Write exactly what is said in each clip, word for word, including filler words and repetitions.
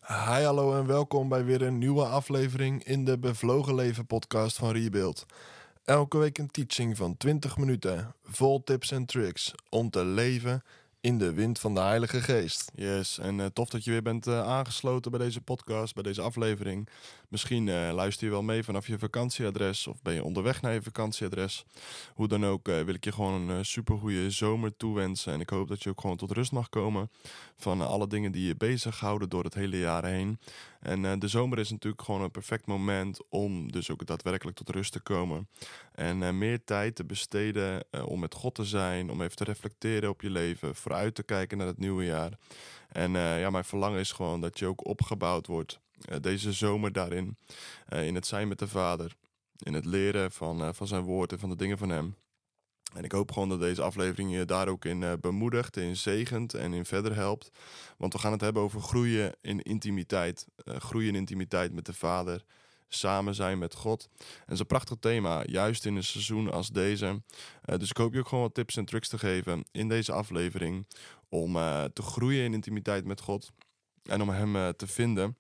Hi, hallo en welkom bij weer een nieuwe aflevering in de Bevlogen Leven podcast van Rebuild. Elke week een teaching van twintig minuten, vol tips en tricks om te leven in de wind van de Heilige Geest. Yes, en uh, tof dat je weer bent uh, aangesloten bij deze podcast, bij deze aflevering. Misschien uh, luister je wel mee vanaf je vakantieadres of ben je onderweg naar je vakantieadres. Hoe dan ook uh, wil ik je gewoon een uh, supergoeie zomer toewensen. En ik hoop dat je ook gewoon tot rust mag komen van uh, alle dingen die je bezighouden door het hele jaar heen. En uh, de zomer is natuurlijk gewoon een perfect moment om dus ook daadwerkelijk tot rust te komen. En uh, meer tijd te besteden uh, om met God te zijn, om even te reflecteren op je leven, vooruit te kijken naar het nieuwe jaar. En uh, ja, mijn verlangen is gewoon dat je ook opgebouwd wordt uh, deze zomer daarin, uh, in het zijn met de Vader, in het leren van, uh, van zijn woord en van de dingen van hem. En ik hoop gewoon dat deze aflevering je daar ook in uh, bemoedigt, in zegent en in verder helpt. Want we gaan het hebben over groeien in intimiteit. Uh, groeien in intimiteit met de Vader. Samen zijn met God. En dat is een prachtig thema, juist in een seizoen als deze. Uh, dus ik hoop je ook gewoon wat tips en tricks te geven in deze aflevering. Om uh, te groeien in intimiteit met God. En om hem uh, te vinden.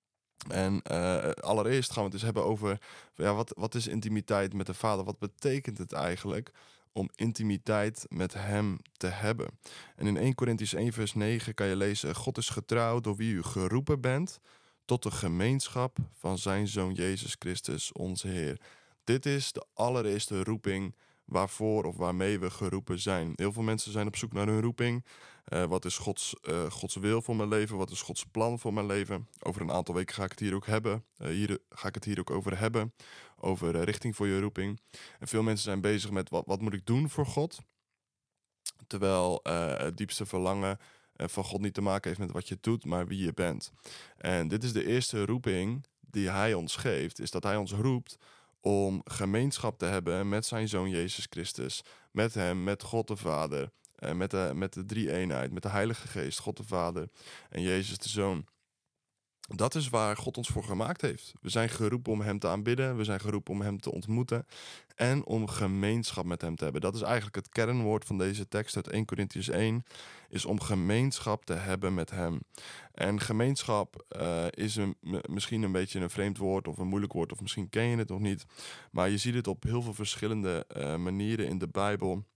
En uh, allereerst gaan we het eens hebben over ja, wat, wat is intimiteit met de Vader? Wat betekent het eigenlijk om intimiteit met hem te hebben? En in Eerste Korintiërs één vers negen kan je lezen: God is getrouw door wie u geroepen bent tot de gemeenschap van zijn Zoon Jezus Christus, onze Heer. Dit is de allereerste roeping waarvoor of waarmee we geroepen zijn. Heel veel mensen zijn op zoek naar hun roeping. Uh, wat is Gods, uh, Gods wil voor mijn leven? Wat is Gods plan voor mijn leven? Over een aantal weken ga ik het hier ook hebben. Uh, hier ga ik het hier ook over hebben. Over uh, richting voor je roeping. En veel mensen zijn bezig met wat, wat moet ik doen voor God? Terwijl uh, het diepste verlangen uh, van God niet te maken heeft met wat je doet, maar wie je bent. En dit is de eerste roeping die hij ons geeft. Is dat hij ons roept om gemeenschap te hebben met zijn Zoon Jezus Christus. Met hem, met God de Vader. Uh, met, de, met de drie-eenheid, met de Heilige Geest, God de Vader en Jezus de Zoon. Dat is waar God ons voor gemaakt heeft. We zijn geroepen om hem te aanbidden, we zijn geroepen om hem te ontmoeten en om gemeenschap met hem te hebben. Dat is eigenlijk het kernwoord van deze tekst uit Eerste Korintiërs één, is om gemeenschap te hebben met hem. En gemeenschap uh, is een, m- misschien een beetje een vreemd woord of een moeilijk woord, of misschien ken je het nog niet, maar je ziet het op heel veel verschillende uh, manieren in de Bijbel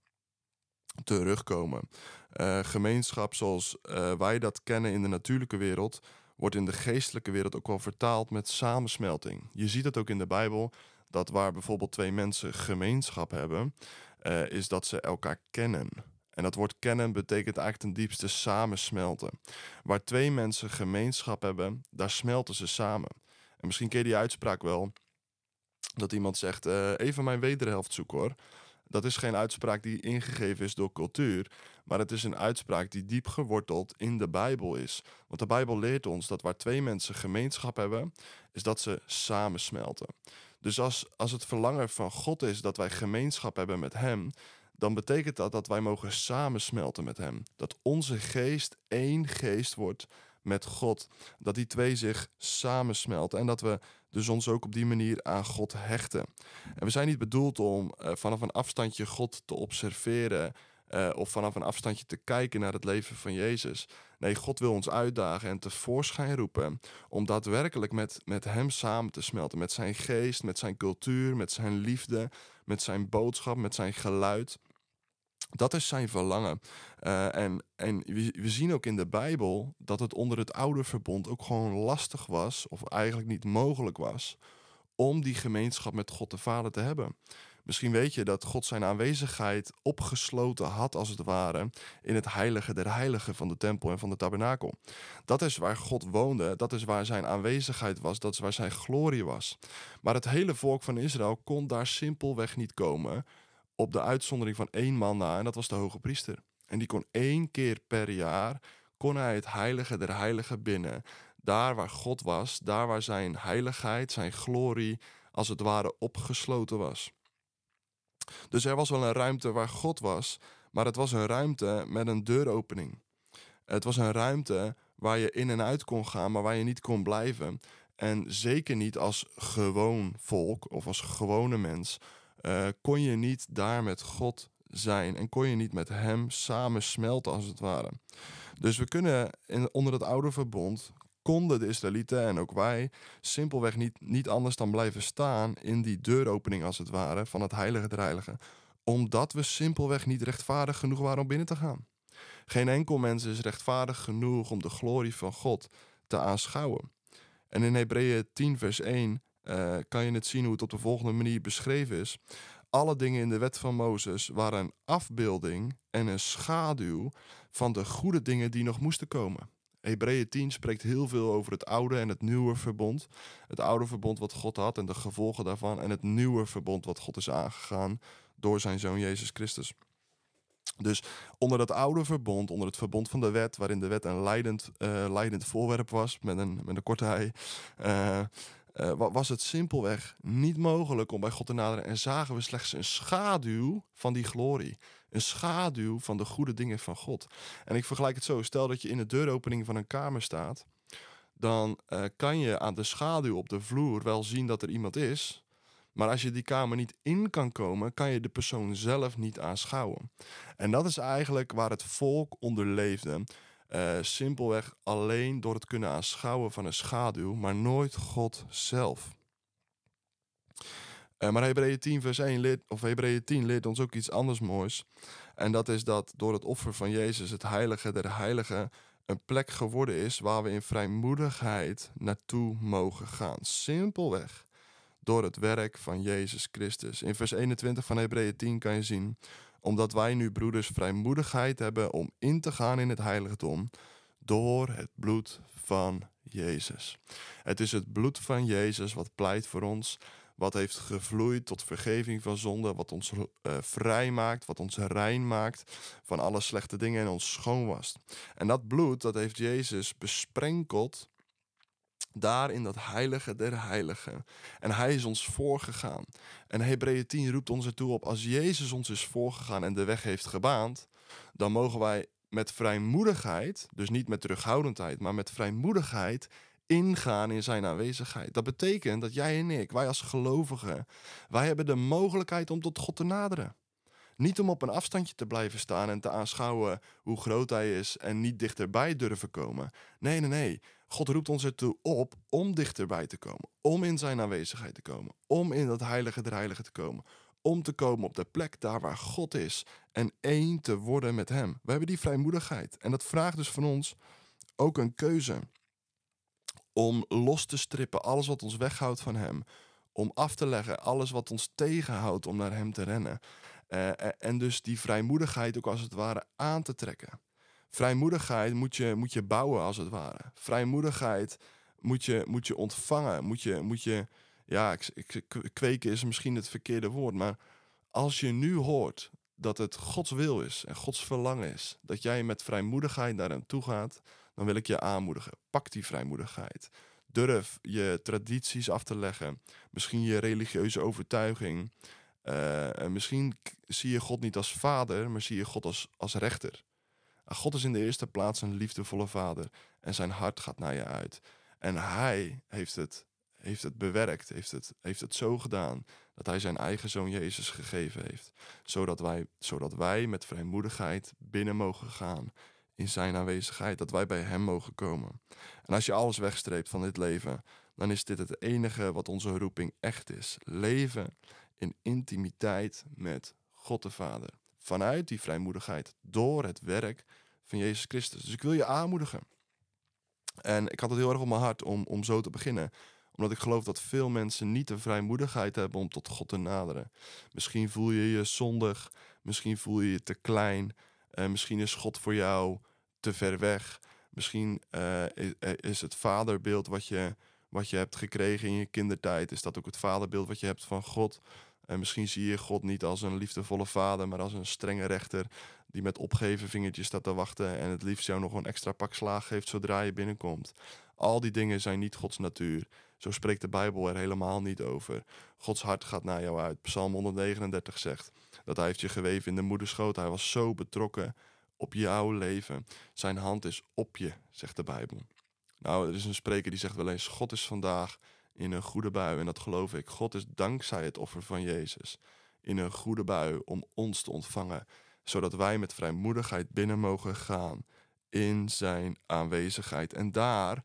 terugkomen. Uh, gemeenschap zoals uh, wij dat kennen in de natuurlijke wereld, wordt in de geestelijke wereld ook wel vertaald met samensmelting. Je ziet het ook in de Bijbel, dat waar bijvoorbeeld twee mensen gemeenschap hebben, uh, is dat ze elkaar kennen. En dat woord kennen betekent eigenlijk ten diepste samensmelten. Waar twee mensen gemeenschap hebben, daar smelten ze samen. En misschien ken je die uitspraak wel, dat iemand zegt, uh, even mijn wederhelft zoeken hoor. Dat is geen uitspraak die ingegeven is door cultuur, maar het is een uitspraak die diep geworteld in de Bijbel is. Want de Bijbel leert ons dat waar twee mensen gemeenschap hebben, is dat ze samensmelten. Dus als, als het verlangen van God is dat wij gemeenschap hebben met hem, dan betekent dat dat wij mogen samensmelten met hem. Dat onze geest één geest wordt met God. Dat die twee zich samensmelten en dat we dus ons ook op die manier aan God hechten. En we zijn niet bedoeld om uh, vanaf een afstandje God te observeren uh, of vanaf een afstandje te kijken naar het leven van Jezus. Nee, God wil ons uitdagen en tevoorschijn roepen om daadwerkelijk met, met hem samen te smelten. Met zijn geest, met zijn cultuur, met zijn liefde, met zijn boodschap, met zijn geluid. Dat is zijn verlangen. Uh, en en we, we zien ook in de Bijbel dat het onder het oude verbond ook gewoon lastig was, of eigenlijk niet mogelijk was, om die gemeenschap met God de Vader te hebben. Misschien weet je dat God zijn aanwezigheid opgesloten had, als het ware, in het heilige der heiligen van de tempel en van de tabernakel. Dat is waar God woonde, dat is waar zijn aanwezigheid was, dat is waar zijn glorie was. Maar het hele volk van Israël kon daar simpelweg niet komen, op de uitzondering van één man na, en dat was de hoge priester. En die kon één keer per jaar, kon hij het heilige der heiligen binnen. Daar waar God was, daar waar zijn heiligheid, zijn glorie, als het ware opgesloten was. Dus er was wel een ruimte waar God was, maar het was een ruimte met een deuropening. Het was een ruimte waar je in en uit kon gaan, maar waar je niet kon blijven. En zeker niet als gewoon volk of als gewone mens uh, kon je niet daar met God zijn en kon je niet met hem samen smelten, als het ware. Dus we kunnen in, onder het oude verbond konden de Israëlieten en ook wij simpelweg niet, niet anders dan blijven staan in die deuropening als het ware van het heilige der heiligen. Omdat we simpelweg niet rechtvaardig genoeg waren om binnen te gaan. Geen enkel mens is rechtvaardig genoeg om de glorie van God te aanschouwen. En in Hebreeën tien vers één uh, kan je het zien hoe het op de volgende manier beschreven is. Alle dingen in de wet van Mozes waren een afbeelding en een schaduw van de goede dingen die nog moesten komen. Hebreeën tien spreekt heel veel over het oude en het nieuwe verbond. Het oude verbond wat God had en de gevolgen daarvan. En het nieuwe verbond wat God is aangegaan door zijn Zoon Jezus Christus. Dus onder dat oude verbond, onder het verbond van de wet, waarin de wet een leidend, uh, leidend voorwerp was, met een, met een korte ei, uh, uh, was het simpelweg niet mogelijk om bij God te naderen. En zagen we slechts een schaduw van die glorie. Een schaduw van de goede dingen van God. En ik vergelijk het zo, stel dat je in de deuropening van een kamer staat, dan uh, kan je aan de schaduw op de vloer wel zien dat er iemand is. Maar als je die kamer niet in kan komen, kan je de persoon zelf niet aanschouwen. En dat is eigenlijk waar het volk onder leefde. Uh, simpelweg alleen door het kunnen aanschouwen van een schaduw, maar nooit God zelf. Uh, maar Hebreeën tien vers één leert, of Hebreeën tien leert ons ook iets anders moois. En dat is dat door het offer van Jezus, het heilige der heiligen, een plek geworden is waar we in vrijmoedigheid naartoe mogen gaan. Simpelweg door het werk van Jezus Christus. In vers eenentwintig van Hebreeën tien kan je zien: omdat wij nu, broeders, vrijmoedigheid hebben om in te gaan in het heiligdom door het bloed van Jezus. Het is het bloed van Jezus wat pleit voor ons, wat heeft gevloeid tot vergeving van zonde, wat ons uh, vrij maakt, wat ons rein maakt van alle slechte dingen en ons schoon wast. En dat bloed, dat heeft Jezus besprenkeld daar in dat heilige der heiligen. En hij is ons voorgegaan. En Hebreeën tien roept ons ertoe op: als Jezus ons is voorgegaan en de weg heeft gebaand, dan mogen wij met vrijmoedigheid, dus niet met terughoudendheid, maar met vrijmoedigheid ingaan in zijn aanwezigheid. Dat betekent dat jij en ik, wij als gelovigen, wij hebben de mogelijkheid om tot God te naderen. Niet om op een afstandje te blijven staan en te aanschouwen hoe groot hij is en niet dichterbij durven komen. Nee, nee, nee. God roept ons ertoe op om dichterbij te komen. Om in zijn aanwezigheid te komen. Om in dat heilige der heiligen te komen. Om te komen op de plek daar waar God is. En één te worden met hem. We hebben die vrijmoedigheid. En dat vraagt dus van ons ook een keuze. Om los te strippen alles wat ons weghoudt van hem. Om af te leggen alles wat ons tegenhoudt om naar hem te rennen. Uh, en dus die vrijmoedigheid ook als het ware aan te trekken. Vrijmoedigheid moet je, moet je bouwen als het ware. Vrijmoedigheid moet je, moet je ontvangen. Moet je, moet je, ja, ik, ik, kweken is misschien het verkeerde woord. Maar als je nu hoort dat het Gods wil is en Gods verlangen is, dat jij met vrijmoedigheid naar hem toe gaat, dan wil ik je aanmoedigen. Pak die vrijmoedigheid. Durf je tradities af te leggen. Misschien je religieuze overtuiging. Uh, en misschien k- zie je God niet als vader, maar zie je God als, als rechter. En God is in de eerste plaats een liefdevolle vader. En zijn hart gaat naar je uit. En hij heeft het, heeft het bewerkt, heeft het, heeft het zo gedaan dat hij zijn eigen zoon Jezus gegeven heeft. Zodat wij, zodat wij met vrijmoedigheid binnen mogen gaan in zijn aanwezigheid. Dat wij bij hem mogen komen. En als je alles wegstreept van dit leven, dan is dit het enige wat onze roeping echt is. Leven in intimiteit met God de Vader. Vanuit die vrijmoedigheid, door het werk van Jezus Christus. Dus ik wil je aanmoedigen. En ik had het heel erg op mijn hart om, om zo te beginnen. Omdat ik geloof dat veel mensen niet de vrijmoedigheid hebben om tot God te naderen. Misschien voel je je zondig. Misschien voel je je te klein. Uh, misschien is God voor jou te ver weg. Misschien uh, is het vaderbeeld wat je, wat je hebt gekregen in je kindertijd, is dat ook het vaderbeeld wat je hebt van God. En misschien zie je God niet als een liefdevolle vader, maar als een strenge rechter die met opgeheven vingertjes staat te wachten en het liefst jou nog een extra pak slaag geeft zodra je binnenkomt. Al die dingen zijn niet Gods natuur. Zo spreekt de Bijbel er helemaal niet over. Gods hart gaat naar jou uit. Psalm honderdnegenendertig zegt dat hij heeft je geweven in de moederschoot. Hij was zo betrokken op jouw leven. Zijn hand is op je, zegt de Bijbel. Nou, er is een spreker die zegt wel eens: God is vandaag in een goede bui, en dat geloof ik. God is dankzij het offer van Jezus in een goede bui om ons te ontvangen, zodat wij met vrijmoedigheid binnen mogen gaan in zijn aanwezigheid. En daar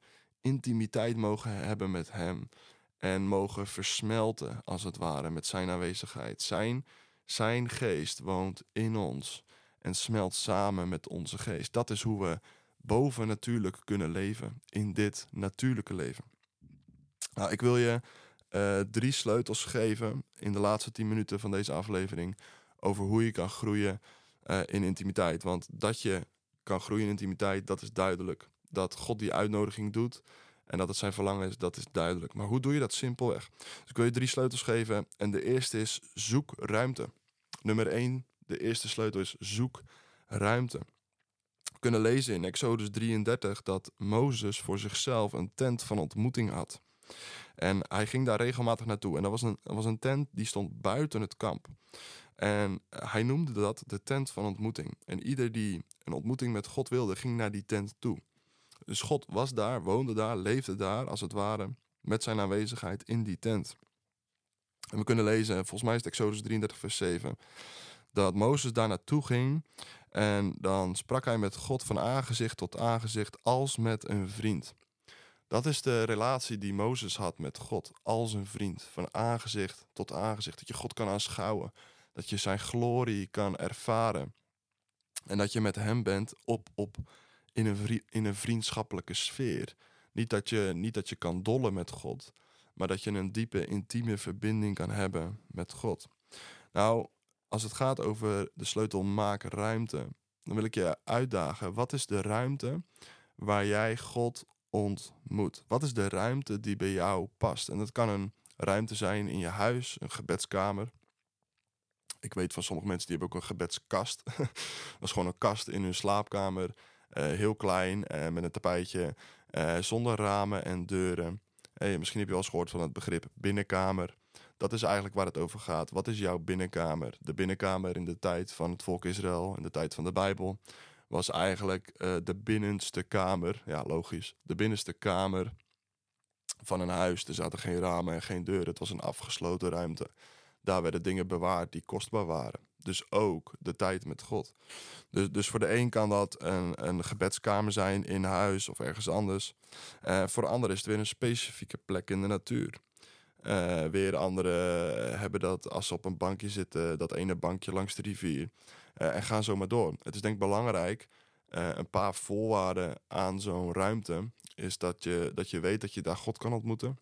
intimiteit mogen hebben met hem. En mogen versmelten, als het ware, met zijn aanwezigheid. Zijn, zijn geest woont in ons en smelt samen met onze geest. Dat is hoe we bovennatuurlijk kunnen leven in dit natuurlijke leven. Nou, ik wil je uh, drie sleutels geven in de laatste tien minuten van deze aflevering over hoe je kan groeien uh, in intimiteit. Want dat je kan groeien in intimiteit, dat is duidelijk. Dat God die uitnodiging doet en dat het zijn verlangen is, dat is duidelijk. Maar hoe doe je dat simpelweg? Dus ik wil je drie sleutels geven en de eerste is zoek ruimte. Nummer één, de eerste sleutel is zoek ruimte. We kunnen lezen in Exodus drieëndertig dat Mozes voor zichzelf een tent van ontmoeting had. En hij ging daar regelmatig naartoe. En dat was een, dat was een tent die stond buiten het kamp. En hij noemde dat de tent van ontmoeting. En ieder die een ontmoeting met God wilde, ging naar die tent toe. Dus God was daar, woonde daar, leefde daar, als het ware, met zijn aanwezigheid in die tent. En we kunnen lezen, volgens mij is het Exodus drieëndertig vers zeven, dat Mozes daar naartoe ging en dan sprak hij met God van aangezicht tot aangezicht als met een vriend. Dat is de relatie die Mozes had met God, als een vriend, van aangezicht tot aangezicht. Dat je God kan aanschouwen, dat je zijn glorie kan ervaren en dat je met hem bent op, op, in, een vri- in een vriendschappelijke sfeer. Niet dat, je, niet dat je kan dollen met God, maar dat je een diepe, intieme verbinding kan hebben met God. Nou, als het gaat over de sleutel maak ruimte, dan wil ik je uitdagen. Wat is de ruimte waar jij God ontmoet? Wat is de ruimte die bij jou past? En dat kan een ruimte zijn in je huis, een gebedskamer. Ik weet van sommige mensen die hebben ook een gebedskast. Dat is gewoon een kast in hun slaapkamer. Uh, heel klein, uh, met een tapijtje, uh, zonder ramen en deuren. Hey, misschien heb je wel eens gehoord van het begrip binnenkamer. Dat is eigenlijk waar het over gaat. Wat is jouw binnenkamer? De binnenkamer in de tijd van het volk Israël, in de tijd van de Bijbel, was eigenlijk uh, de binnenste kamer. Ja, logisch. De binnenste kamer van een huis. Er zaten geen ramen en geen deuren. Het was een afgesloten ruimte. Daar werden dingen bewaard die kostbaar waren. Dus ook de tijd met God. Dus, dus voor de een kan dat een, een gebedskamer zijn in huis of ergens anders. Uh, voor de ander is het weer een specifieke plek in de natuur. Uh, weer anderen hebben dat als ze op een bankje zitten, dat ene bankje langs de rivier. Uh, en gaan zo maar door. Het is denk ik belangrijk, uh, een paar voorwaarden aan zo'n ruimte, is dat je, dat je weet dat je daar God kan ontmoeten.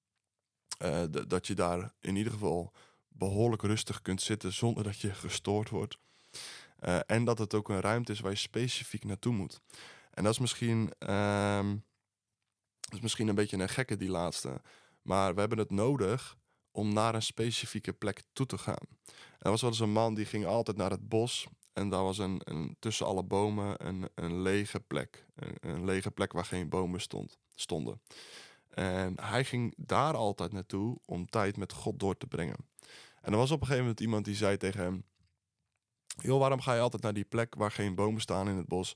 Uh, d- dat je daar in ieder geval behoorlijk rustig kunt zitten zonder dat je gestoord wordt. Uh, en dat het ook een ruimte is waar je specifiek naartoe moet. En dat is misschien, uh, dat is misschien een beetje een gekke, die laatste. Maar we hebben het nodig om naar een specifieke plek toe te gaan. Er was wel eens een man die ging altijd naar het bos. En daar was een, een, tussen alle bomen een, een lege plek. Een, een lege plek waar geen bomen stond, stonden. En hij ging daar altijd naartoe om tijd met God door te brengen. En er was op een gegeven moment iemand die zei tegen hem: joh, waarom ga je altijd naar die plek waar geen bomen staan in het bos?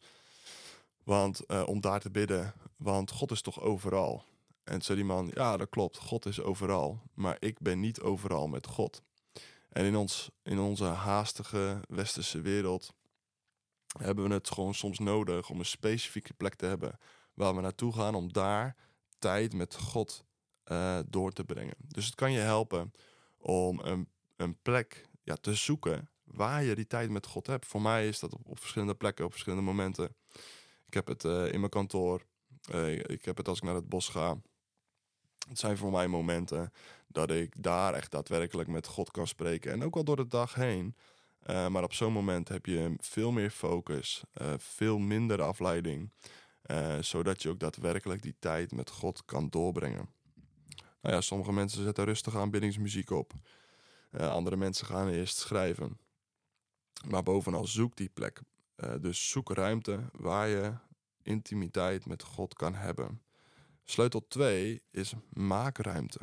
Want uh, om daar te bidden, want God is toch overal? En toen zei die man: ja, dat klopt, God is overal, maar ik ben niet overal met God. En in, ons, in onze haastige westerse wereld hebben we het gewoon soms nodig om een specifieke plek te hebben waar we naartoe gaan om daar tijd met God uh, door te brengen. Dus het kan je helpen om een, een plek ja, te zoeken waar je die tijd met God hebt. Voor mij is dat op, op verschillende plekken, op verschillende momenten. Ik heb het uh, in mijn kantoor. Uh, ik heb het als ik naar het bos ga. Het zijn voor mij momenten dat ik daar echt daadwerkelijk met God kan spreken. En ook wel door de dag heen. Uh, maar op zo'n moment heb je veel meer focus. Uh, veel minder afleiding. Uh, zodat je ook daadwerkelijk die tijd met God kan doorbrengen. Nou ja, sommige mensen zetten rustig aanbiddingsmuziek op. Uh, andere mensen gaan eerst schrijven. Maar bovenal zoek die plek. Uh, dus zoek ruimte waar je intimiteit met God kan hebben. Sleutel twee is maak ruimte.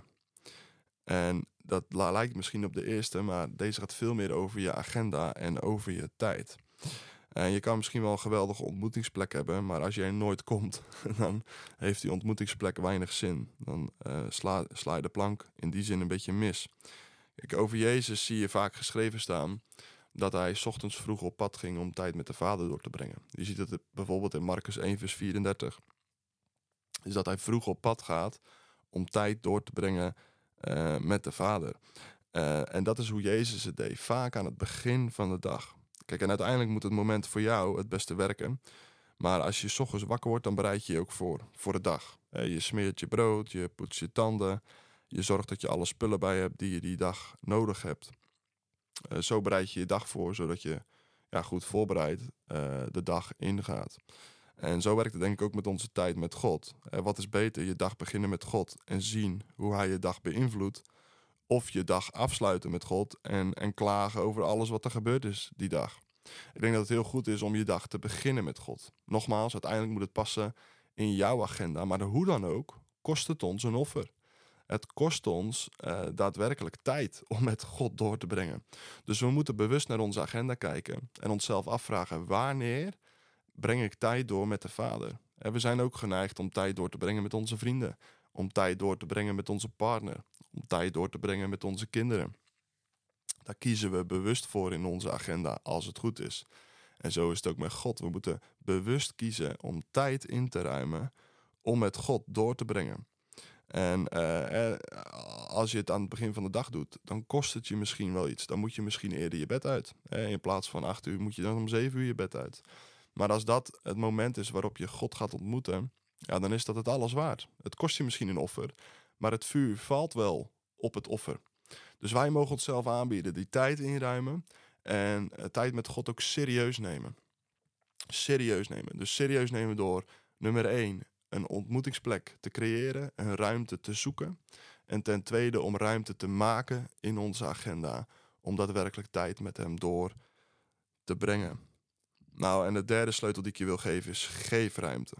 En dat lijkt misschien op de eerste, maar deze gaat veel meer over je agenda en over je tijd. En je kan misschien wel een geweldige ontmoetingsplek hebben, maar als jij nooit komt, dan heeft die ontmoetingsplek weinig zin. Dan uh, sla, sla je de plank in die zin een beetje mis. Kijk, over Jezus zie je vaak geschreven staan dat hij 's ochtends vroeg op pad ging om tijd met de Vader door te brengen. Je ziet het bijvoorbeeld in Marcus één vers vierendertig. is dat hij vroeg op pad gaat om tijd door te brengen uh, met de Vader. Uh, en dat is hoe Jezus het deed, vaak aan het begin van de dag. Kijk, en uiteindelijk moet het moment voor jou het beste werken. Maar als je 's ochtends wakker wordt, dan bereid je je ook voor, voor de dag. Uh, je smeert je brood, je poetst je tanden. Je zorgt dat je alle spullen bij hebt die je die dag nodig hebt. Uh, zo bereid je je dag voor, zodat je ja, goed voorbereid uh, de dag ingaat. En zo werkt het denk ik ook met onze tijd met God. Uh, wat is beter, je dag beginnen met God en zien hoe hij je dag beïnvloedt. Of je dag afsluiten met God en, en klagen over alles wat er gebeurd is die dag. Ik denk dat het heel goed is om je dag te beginnen met God. Nogmaals, uiteindelijk moet het passen in jouw agenda. Maar hoe dan ook, kost het ons een offer. Het kost ons uh, daadwerkelijk tijd om met God door te brengen. Dus we moeten bewust naar onze agenda kijken en onszelf afvragen: wanneer breng ik tijd door met de Vader? En we zijn ook geneigd om tijd door te brengen met onze vrienden. Om tijd door te brengen met onze partner. Om tijd door te brengen met onze kinderen. Daar kiezen we bewust voor in onze agenda als het goed is. En zo is het ook met God. We moeten bewust kiezen om tijd in te ruimen om met God door te brengen. En uh, als je het aan het begin van de dag doet, dan kost het je misschien wel iets. Dan moet je misschien eerder je bed uit. In plaats van acht uur moet je dan om zeven uur je bed uit. Maar als dat het moment is waarop je God gaat ontmoeten, ja, dan is dat het alles waard. Het kost je misschien een offer, maar het vuur valt wel op het offer. Dus wij mogen onszelf aanbieden, die tijd inruimen en uh, tijd met God ook serieus nemen. Serieus nemen. Dus serieus nemen door nummer één, een ontmoetingsplek te creëren, een ruimte te zoeken. En ten tweede om ruimte te maken in onze agenda, om daadwerkelijk tijd met hem door te brengen. Nou, en de derde sleutel die ik je wil geven is: geef ruimte.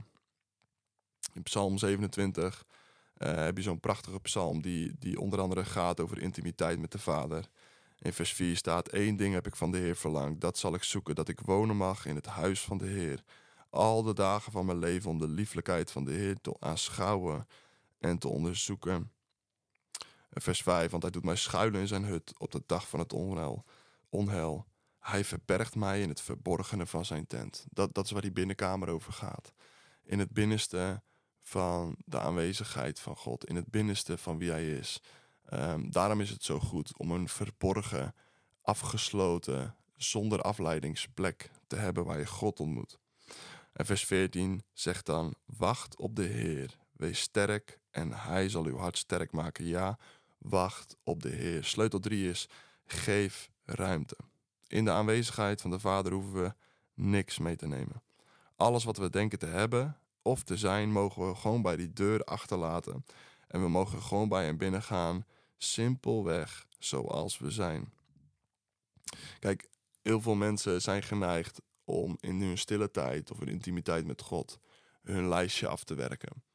In Psalm zevenentwintig uh, heb je zo'n prachtige psalm die, die onder andere gaat over intimiteit met de Vader. In vers vier staat: één ding heb ik van de Heer verlangd, dat zal ik zoeken, dat ik wonen mag in het huis van de Heer. Al de dagen van mijn leven om de lieflijkheid van de Heer te aanschouwen en te onderzoeken. Vers vijf, want hij doet mij schuilen in zijn hut op de dag van het onheil. onheil. Hij verbergt mij in het verborgene van zijn tent. Dat, dat is waar die binnenkamer over gaat. In het binnenste van de aanwezigheid van God. In het binnenste van wie hij is. Um, daarom is het zo goed om een verborgen, afgesloten, zonder afleidingsplek te hebben waar je God ontmoet. En vers veertien zegt dan: wacht op de Heer, wees sterk en hij zal uw hart sterk maken. Ja, wacht op de Heer. Sleutel drie is: geef ruimte. In de aanwezigheid van de Vader hoeven we niks mee te nemen. Alles wat we denken te hebben of te zijn, mogen we gewoon bij die deur achterlaten. En we mogen gewoon bij hem binnengaan, simpelweg zoals we zijn. Kijk, heel veel mensen zijn geneigd om in hun stille tijd of hun intimiteit met God hun lijstje af te werken.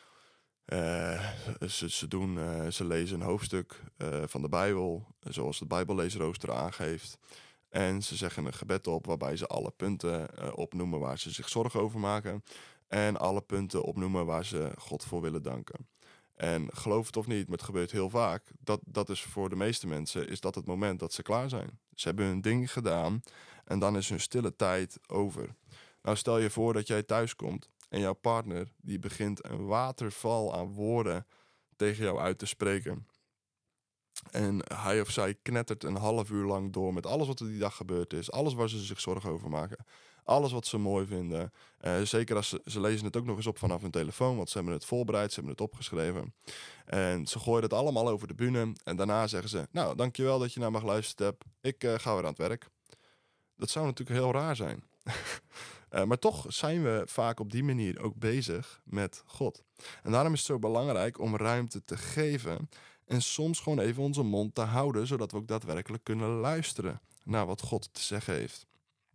Uh, ze, ze, doen, uh, ze lezen een hoofdstuk uh, van de Bijbel, zoals het Bijbelleesrooster aangeeft. En ze zeggen een gebed op waarbij ze alle punten uh, opnoemen waar ze zich zorgen over maken. En alle punten opnoemen waar ze God voor willen danken. En geloof het of niet, maar het gebeurt heel vaak. Dat, dat is voor de meeste mensen is dat het moment dat ze klaar zijn. Ze hebben hun ding gedaan en dan is hun stille tijd over. Nou, stel je voor dat jij thuis komt en jouw partner die begint een waterval aan woorden tegen jou uit te spreken. En hij of zij knettert een half uur lang door met alles wat er die dag gebeurd is. Alles waar ze zich zorgen over maken. Alles wat ze mooi vinden. Uh, zeker als ze, ze lezen het ook nog eens op vanaf hun telefoon. Want ze hebben het voorbereid, ze hebben het opgeschreven. En ze gooien het allemaal over de bühne. En daarna zeggen ze: nou, dankjewel dat je naar me geluisterd hebt. Ik uh, ga weer aan het werk. Dat zou natuurlijk heel raar zijn. uh, maar toch zijn we vaak op die manier ook bezig met God. En daarom is het zo belangrijk om ruimte te geven. En soms gewoon even onze mond te houden, zodat we ook daadwerkelijk kunnen luisteren naar wat God te zeggen heeft.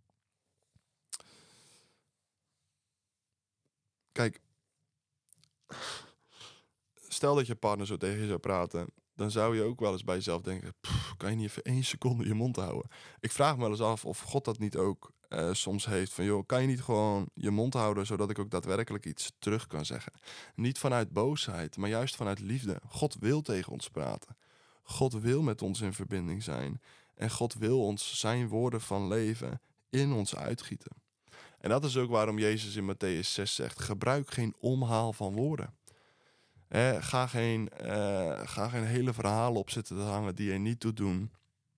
Kijk, stel dat je partner zo tegen je zou praten, dan zou je ook wel eens bij jezelf denken: kan je niet even één seconde je mond houden? Ik vraag me wel eens af of God dat niet ook uh, soms heeft van: joh, kan je niet gewoon je mond houden, zodat ik ook daadwerkelijk iets terug kan zeggen? Niet vanuit boosheid, maar juist vanuit liefde. God wil tegen ons praten. God wil met ons in verbinding zijn. En God wil ons zijn woorden van leven in ons uitgieten. En dat is ook waarom Jezus in Mattheüs zes zegt, gebruik geen omhaal van woorden. Eh, ga, geen, uh, ga geen hele verhalen op zitten te hangen die er niet toe doen.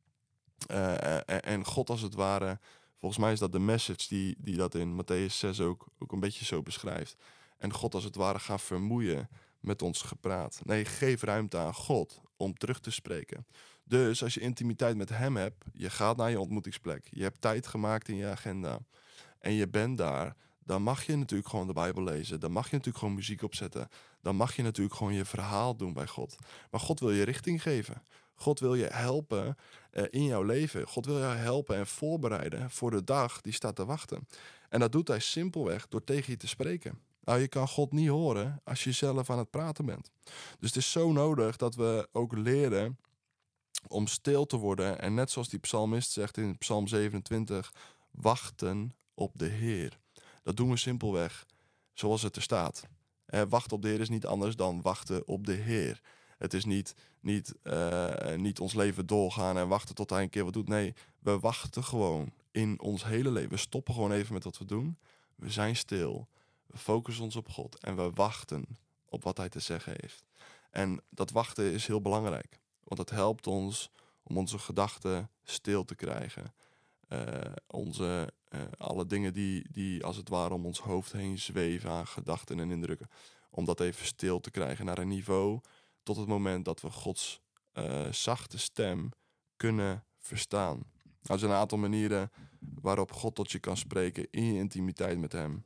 Uh, en, en God als het ware, volgens mij is dat de message die, die dat in Mattheüs zes ook, ook een beetje zo beschrijft. En God als het ware gaat vermoeien met ons gepraat. Nee, geef ruimte aan God om terug te spreken. Dus als je intimiteit met hem hebt, je gaat naar je ontmoetingsplek. Je hebt tijd gemaakt in je agenda. En je bent daar. Dan mag je natuurlijk gewoon de Bijbel lezen. Dan mag je natuurlijk gewoon muziek opzetten. Dan mag je natuurlijk gewoon je verhaal doen bij God. Maar God wil je richting geven. God wil je helpen uh, in jouw leven. God wil je helpen en voorbereiden voor de dag die staat te wachten. En dat doet hij simpelweg door tegen je te spreken. Nou, je kan God niet horen als je zelf aan het praten bent. Dus het is zo nodig dat we ook leren om stil te worden. En net zoals die psalmist zegt in Psalm zevenentwintig, wachten op de Heer. Dat doen we simpelweg zoals het er staat. Eh, wachten op de Heer is niet anders dan wachten op de Heer. Het is niet, niet, uh, niet ons leven doorgaan en wachten tot hij een keer wat doet. Nee, we wachten gewoon in ons hele leven. We stoppen gewoon even met wat we doen. We zijn stil. We focussen ons op God en we wachten op wat hij te zeggen heeft. En dat wachten is heel belangrijk. Want het helpt ons om onze gedachten stil te krijgen. Uh, onze, uh, alle dingen die, die als het ware om ons hoofd heen zweven aan gedachten en indrukken. Om dat even stil te krijgen naar een niveau tot het moment dat we Gods uh, zachte stem kunnen verstaan. Nou, er zijn een aantal manieren waarop God tot je kan spreken in je intimiteit met hem.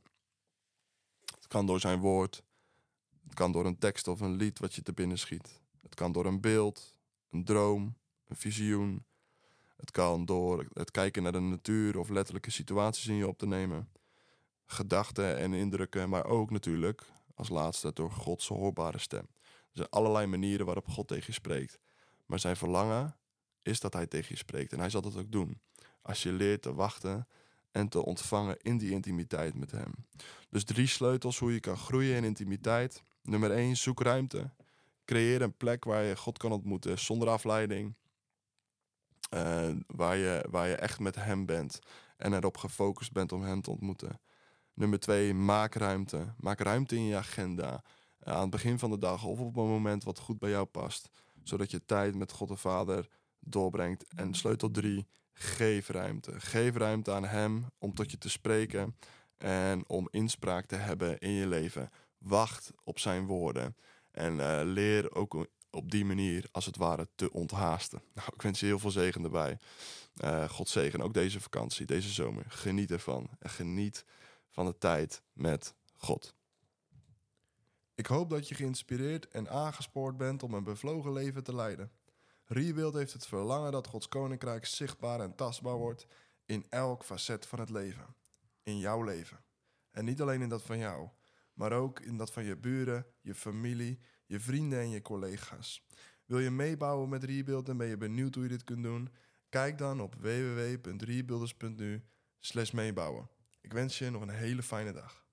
Het kan door zijn woord. Het kan door een tekst of een lied wat je te binnen schiet. Het kan door een beeld, een droom, een visioen. Het kan door het kijken naar de natuur of letterlijke situaties in je op te nemen. Gedachten en indrukken, maar ook natuurlijk als laatste door Gods hoorbare stem. Er zijn allerlei manieren waarop God tegen je spreekt. Maar zijn verlangen is dat hij tegen je spreekt. En hij zal dat ook doen. Als je leert te wachten en te ontvangen in die intimiteit met hem. Dus drie sleutels hoe je kan groeien in intimiteit. Nummer één, zoek ruimte. Creëer een plek waar je God kan ontmoeten zonder afleiding. Uh, waar, je, waar je echt met hem bent. En erop gefocust bent om hem te ontmoeten. Nummer twee, maak ruimte. Maak ruimte in je agenda. Uh, aan het begin van de dag of op een moment wat goed bij jou past. Zodat je tijd met God de Vader doorbrengt. En sleutel drie, geef ruimte. Geef ruimte aan hem om tot je te spreken. En om inspraak te hebben in je leven. Wacht op zijn woorden. En uh, leer ook op die manier, als het ware, te onthaasten. Nou, ik wens je heel veel zegen erbij. Uh, God zegen ook deze vakantie, deze zomer. Geniet ervan. En geniet van de tijd met God. Ik hoop dat je geïnspireerd en aangespoord bent om een bevlogen leven te leiden. Rebuild heeft het verlangen dat Gods koninkrijk zichtbaar en tastbaar wordt in elk facet van het leven. In jouw leven. En niet alleen in dat van jou, maar ook in dat van je buren, je familie, je vrienden en je collega's. Wil je meebouwen met Rebuild en ben je benieuwd hoe je dit kunt doen? Kijk dan op w w w punt rebuilders punt n u slash meebouwen. Ik wens je nog een hele fijne dag.